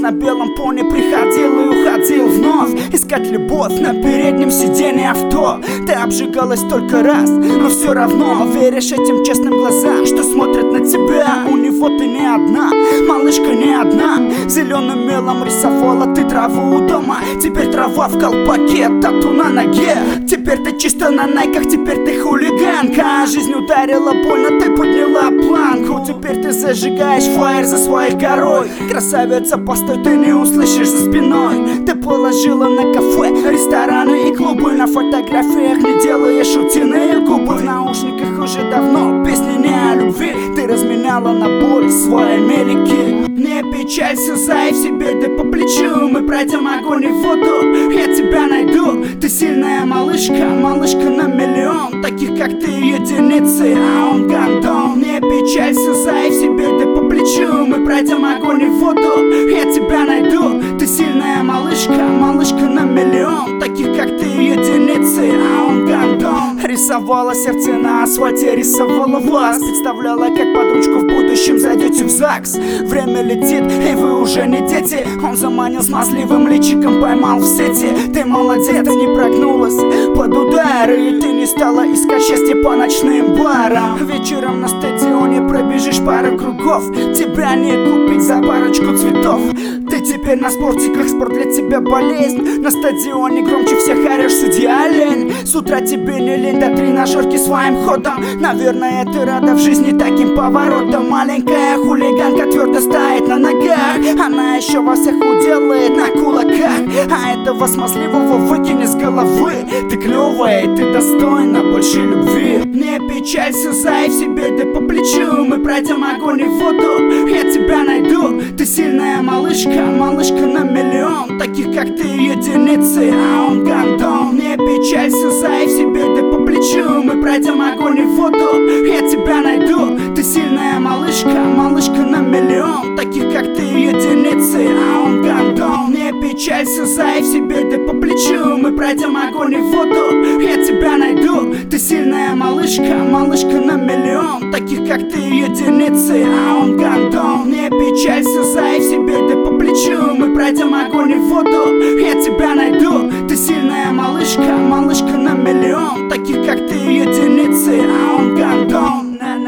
на белом пони приходил и уходил вновь искать любовь на переднем сиденье авто. Ты обжигалась только раз, но все равно веришь этим честным глазам, что смотрят на тебя. У него ты не одна, малышка не одна. Зеленым мелом рисовала ты траву у дома. Теперь трава в колпаке, тату на ноге. Теперь ты чисто на найках, теперь ты хулиганка. Жизнь ударила больно, ты подняла планку. Теперь ты зажигаешь фаер за своей горой. Красавица, постой, ты не услышишь за спиной. Ты положила на кафе, рестораны и клубы. На фотографиях не делаешь утиные губы. В наушниках уже давно песни не о любви. Ты разменяла на боль свои мелики. Не печалься, зай, в себе ты по плечу. Мы пройдем огонь и воду, я тебя найду. Ты сильная малышка, малышка на миллион. Таких как ты единицы, а он гандон. Не печалься, зай, в себе ты по плечу. Мы пройдем огонь и воду, я тебя найду. Ты сильная малышка, малышка на миллион. Таких как ты единицы, а он гандон. Рисовала сердце на асфальте, рисовала вас. Представляла, как под ручку в будущем зайдете в ЗАГС. Время летит, и вы уже не дети. Он заманил смазливым личиком, поймал в сети. Ты молодец, ты не прогнулась под удары. Ты не стала искать счастье по ночным барам. Вечером на стадионе пробежишь пару кругов. Тебя не купить за парочку цветов. Ты теперь на спортиках, спорт для тебя болезнь. На стадионе громче всех орешь, судья лень. С утра тебе не лень до тренажерки своим ходом. Наверное, ты рада в жизни таким поворотом. Маленькая хулиганка твердо стоит на ногах. Она еще вас всех уделает на кулаках. А этого смазливого выкини с головы. Ты клевая и ты достойна большей любви. Не печалься, зай, в себе ты по плечу. Мы пройдем огонь и воду, я тебя найду. Ты сильная малышка, малышка на миллион. Таких как ты единицы, а он гандон. Не печалься, зай, в себе ты по плечу. Мы пройдем огонь и воду, я тебя найду. Ты сильная малышка, малышка на миллион. Таких как ты единицы, а он гандон. Не печалься, зай, в себе ты по плечу. Мы пройдем огонь и воду, я тебя найду. Ты сильная малышка, малышка на миллион. Таких как ты единицы, а он гандон. Не печалься, зай, в себе ты по плечу. Мы пройдем огонь и воду, я тебя найду. Ты сильная малышка, малышка на миллион. Таких как ты единицы, а он гандон.